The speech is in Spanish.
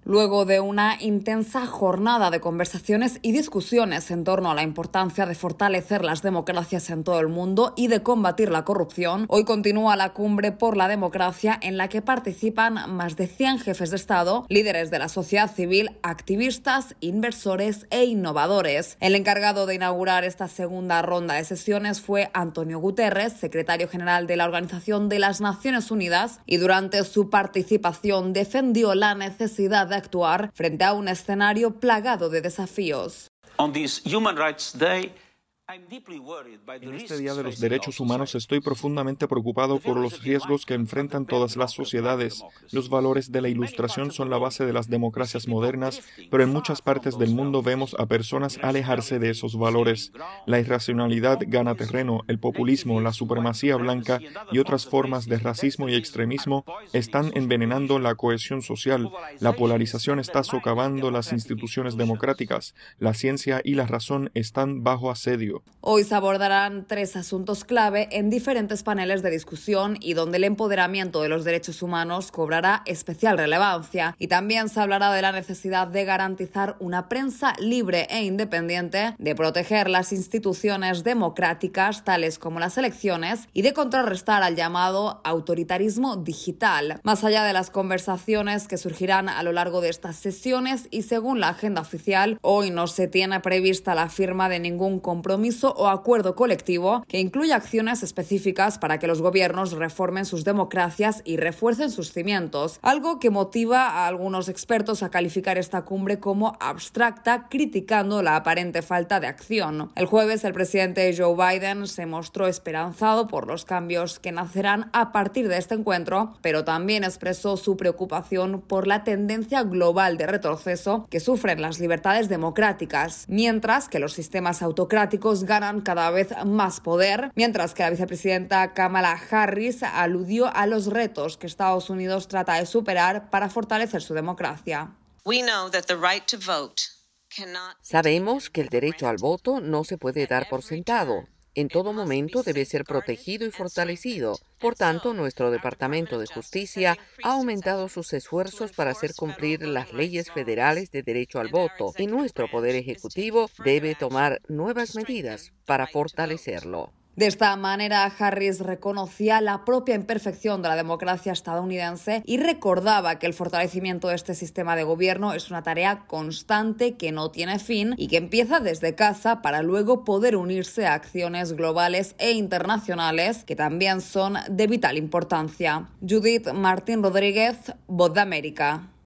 Luego de una intensa jornada de conversaciones y discusiones en torno a la importancia de fortalecer las democracias en todo el mundo y de combatir la corrupción, hoy continúa la Cumbre por la Democracia, en la que participan más de 100 jefes de Estado, líderes de la sociedad civil, activistas, inversores e innovadores. El encargado de inaugurar esta segunda ronda de sesiones fue Antonio Guterres, secretario general de la Organización de las Naciones Unidas, y durante su participación defendió la necesidad de actuar frente a un escenario plagado de desafíos. En este Día de los Derechos Humanos estoy profundamente preocupado por los riesgos que enfrentan todas las sociedades. Los valores de la Ilustración son la base de las democracias modernas, pero en muchas partes del mundo vemos a personas alejarse de esos valores. La irracionalidad gana terreno, el populismo, la supremacía blanca y otras formas de racismo y extremismo están envenenando la cohesión social. La polarización está socavando las instituciones democráticas. La ciencia y la razón están bajo asedio. Hoy se abordarán 3 asuntos clave en diferentes paneles de discusión y donde el empoderamiento de los derechos humanos cobrará especial relevancia. Y también se hablará de la necesidad de garantizar una prensa libre e independiente, de proteger las instituciones democráticas, tales como las elecciones, y de contrarrestar al llamado autoritarismo digital. Más allá de las conversaciones que surgirán a lo largo de estas sesiones y según la agenda oficial, hoy no se tiene prevista la firma de ningún compromiso o acuerdo colectivo que incluya acciones específicas para que los gobiernos reformen sus democracias y refuercen sus cimientos, algo que motiva a algunos expertos a calificar esta cumbre como abstracta, criticando la aparente falta de acción. El jueves, el presidente Joe Biden se mostró esperanzado por los cambios que nacerán a partir de este encuentro, pero también expresó su preocupación por la tendencia global de retroceso que sufren las libertades democráticas, mientras que los sistemas autocráticos ganan cada vez más poder, mientras que la vicepresidenta Kamala Harris aludió a los retos que Estados Unidos trata de superar para fortalecer su democracia. Sabemos que el derecho al voto no se puede dar por sentado. En todo momento debe ser protegido y fortalecido. Por tanto, nuestro Departamento de Justicia ha aumentado sus esfuerzos para hacer cumplir las leyes federales de derecho al voto, y nuestro Poder Ejecutivo debe tomar nuevas medidas para fortalecerlo. De esta manera, Harris reconocía la propia imperfección de la democracia estadounidense y recordaba que el fortalecimiento de este sistema de gobierno es una tarea constante que no tiene fin y que empieza desde casa para luego poder unirse a acciones globales e internacionales que también son de vital importancia. Judith Martín Rodríguez, Voz de América.